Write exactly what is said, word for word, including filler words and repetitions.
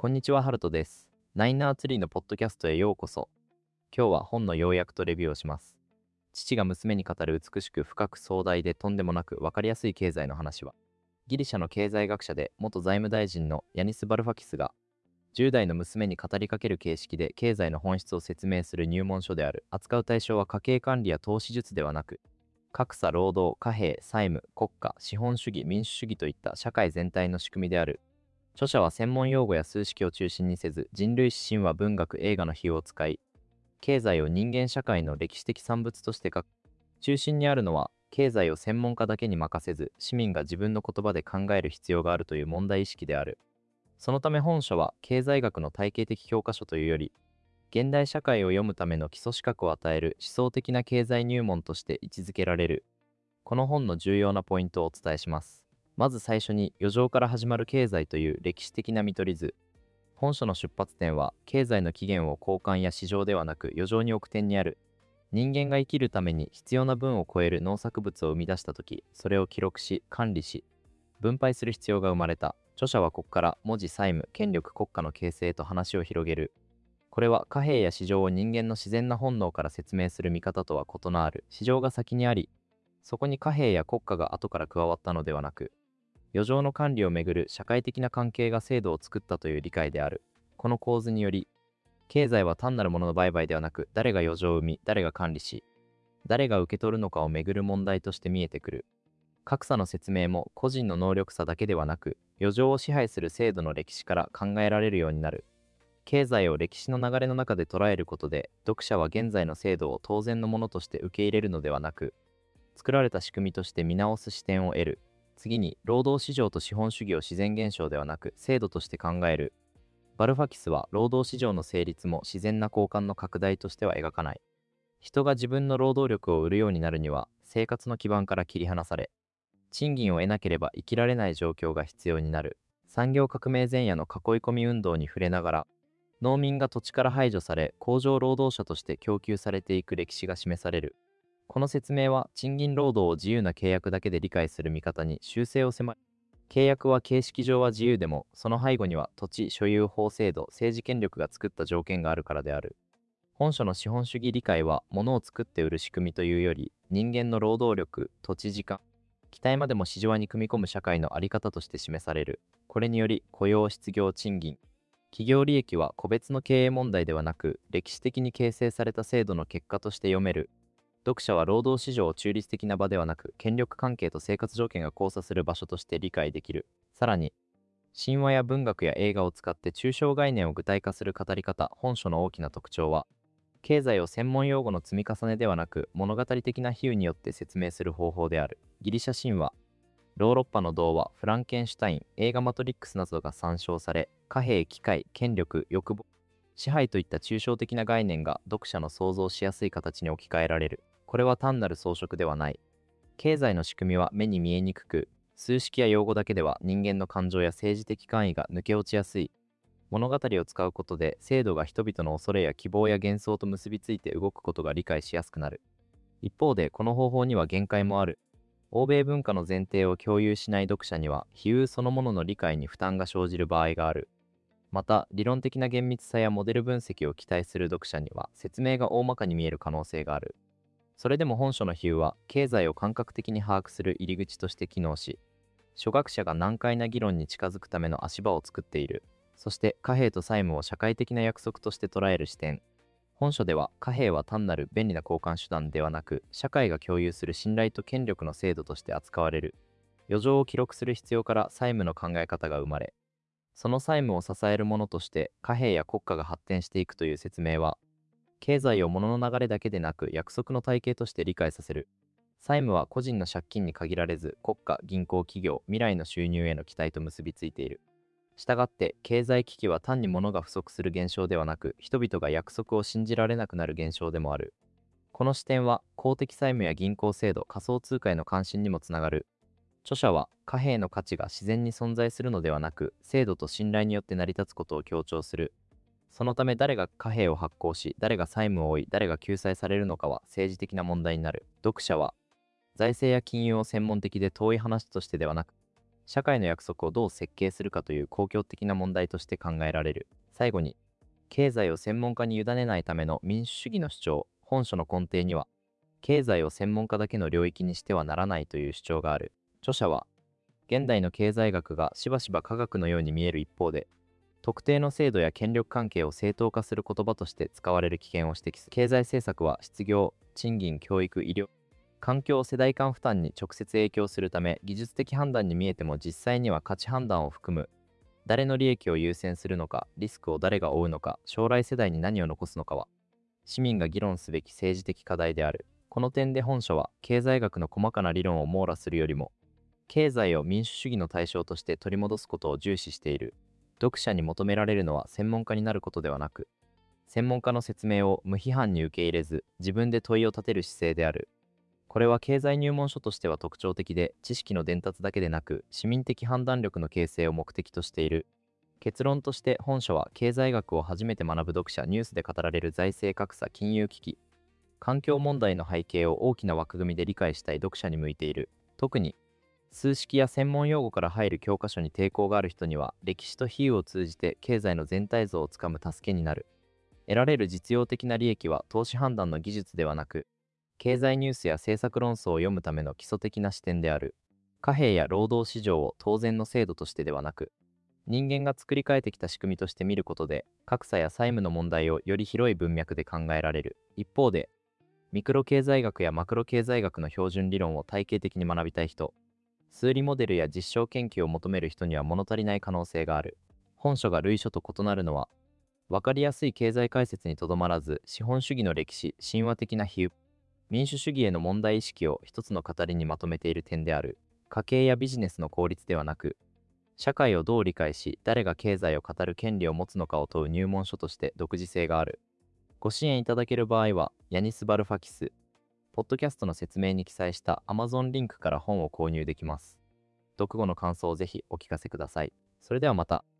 こんにちは、ハルトです。ナイナーツリーのポッドキャストへようこそ。今日は本の要約とレビューをします。父が娘に語る美しく深く壮大でとんでもなく分かりやすい経済の話は、ギリシャの経済学者で元財務大臣のヤニス・バルファキスが、じゅう代の娘に語りかける形式で経済の本質を説明する入門書である。扱う対象は家計管理や投資術ではなく、格差、労働、貨幣、債務、国家、資本主義、民主主義といった社会全体の仕組みである。著者は専門用語や数式を中心にせず、人類史、神話、文学、映画の比喩を使い、経済を人間社会の歴史的産物として書く。中心にあるのは、経済を専門家だけに任せず、市民が自分の言葉で考える必要があるという問題意識である。そのため本書は、経済学の体系的教科書というより、現代社会を読むための基礎資格を与える思想的な経済入門として位置づけられる。この本の重要なポイントをお伝えします。まず最初に余剰から始まる経済という歴史的な見取り図。本書の出発点は経済の起源を交換や市場ではなく余剰に置く点にある。人間が生きるために必要な分を超える農作物を生み出したとき、それを記録し管理し分配する必要が生まれた。著者はここから文字、債務、権力、国家の形成と話を広げる。これは貨幣や市場を人間の自然な本能から説明する見方とは異なる。市場が先にあり、そこに貨幣や国家が後から加わったのではなく、余剰の管理をめぐる社会的な関係が制度を作ったという理解である。この構図により、経済は単なるものの売買ではなく、誰が余剰を生み、誰が管理し、誰が受け取るのかをめぐる問題として見えてくる。格差の説明も個人の能力差だけではなく、余剰を支配する制度の歴史から考えられるようになる。経済を歴史の流れの中で捉えることで、読者は現在の制度を当然のものとして受け入れるのではなく、作られた仕組みとして見直す視点を得る。次に、労働市場と資本主義を自然現象ではなく制度として考える。バルファキスは労働市場の成立も自然な交換の拡大としては描かない。人が自分の労働力を売るようになるには生活の基盤から切り離され、賃金を得なければ生きられない状況が必要になる。産業革命前夜の囲い込み運動に触れながら、農民が土地から排除され工場労働者として供給されていく歴史が示される。この説明は賃金労働を自由な契約だけで理解する見方に修正を迫る。契約は形式上は自由でも、その背後には土地所有法制度、政治権力が作った条件があるからである。本書の資本主義理解は、物を作って売る仕組みというより、人間の労働力、土地時間、期待までも市場に組み込む社会の在り方として示される。これにより、雇用、失業、賃金、企業利益は個別の経営問題ではなく、歴史的に形成された制度の結果として読める。読者は労働市場を中立的な場ではなく、権力関係と生活条件が交差する場所として理解できる。さらに、神話や文学や映画を使って抽象概念を具体化する語り方。本書の大きな特徴は、経済を専門用語の積み重ねではなく、物語的な比喩によって説明する方法である。ギリシャ神話、ヨーロッパの童話、フランケンシュタイン、映画マトリックスなどが参照され、貨幣、機械、権力、欲望、支配といった抽象的な概念が読者の想像しやすい形に置き換えられる。これは単なる装飾ではない。経済の仕組みは目に見えにくく、数式や用語だけでは人間の感情や政治的関意が抜け落ちやすい。物語を使うことで制度が人々の恐れや希望や幻想と結びついて動くことが理解しやすくなる。一方でこの方法には限界もある。欧米文化の前提を共有しない読者には比喩そのものの理解に負担が生じる場合がある。また、理論的な厳密さやモデル分析を期待する読者には説明が大まかに見える可能性がある。それでも本書の比喩は経済を感覚的に把握する入り口として機能し、初学者が難解な議論に近づくための足場を作っている。そして貨幣と債務を社会的な約束として捉える視点。本書では貨幣は単なる便利な交換手段ではなく、社会が共有する信頼と権力の制度として扱われる。余剰を記録する必要から債務の考え方が生まれ、その債務を支えるものとして貨幣や国家が発展していくという説明は、経済を物の流れだけでなく約束の体系として理解させる。債務は個人の借金に限られず、国家、銀行、企業、未来の収入への期待と結びついている。したがって、経済危機は単に物が不足する現象ではなく、人々が約束を信じられなくなる現象でもある。この視点は、公的債務や銀行制度、仮想通貨への関心にもつながる。著者は、貨幣の価値が自然に存在するのではなく、制度と信頼によって成り立つことを強調する。そのため誰が貨幣を発行し、誰が債務を負い、誰が救済されるのかは政治的な問題になる。読者は、財政や金融を専門的で遠い話としてではなく、 社会の約束をどう設計するかという公共的な問題として考えられる。最後に、経済を専門家に委ねないための民主主義の主張。本書の根底には、経済を専門家だけの領域にしてはならないという主張がある。著者は、現代の経済学がしばしば科学のように見える一方で、特定の制度や権力関係を正当化する言葉として使われる危険を指摘する。経済政策は失業、賃金、教育、医療、環境、世代間負担に直接影響するため、技術的判断に見えても実際には価値判断を含む。誰の利益を優先するのか、リスクを誰が負うのか、将来世代に何を残すのかは、市民が議論すべき政治的課題である。この点で本書は、経済学の細かな理論を網羅するよりも、経済を民主主義の対象として取り戻すことを重視している。読者に求められるのは専門家になることではなく、専門家の説明を無批判に受け入れず、自分で問いを立てる姿勢である。これは経済入門書としては特徴的で、知識の伝達だけでなく、市民的判断力の形成を目的としている。結論として本書は経済学を初めて学ぶ読者、ニュースで語られる財政格差、金融危機、環境問題の背景を大きな枠組みで理解したい読者に向いている。特に、数式や専門用語から入る教科書に抵抗がある人には、歴史と比喩を通じて経済の全体像をつかむ助けになる。得られる実用的な利益は投資判断の技術ではなく、経済ニュースや政策論争を読むための基礎的な視点である。貨幣や労働市場を当然の制度としてではなく、人間が作り変えてきた仕組みとして見ることで、格差や債務の問題をより広い文脈で考えられる。一方で、ミクロ経済学やマクロ経済学の標準理論を体系的に学びたい人、数理モデルや実証研究を求める人には物足りない可能性がある。本書が類書と異なるのは、分かりやすい経済解説にとどまらず、資本主義の歴史、神話的な比喩、民主主義への問題意識を一つの語りにまとめている点である。家計やビジネスの効率ではなく、社会をどう理解し、誰が経済を語る権利を持つのかを問う入門書として独自性がある。ご支援いただける場合は、ヤニス・バルファキス、ポッドキャストの説明に記載した Amazon リンクから本を購入できます。読後の感想をぜひお聞かせください。それではまた。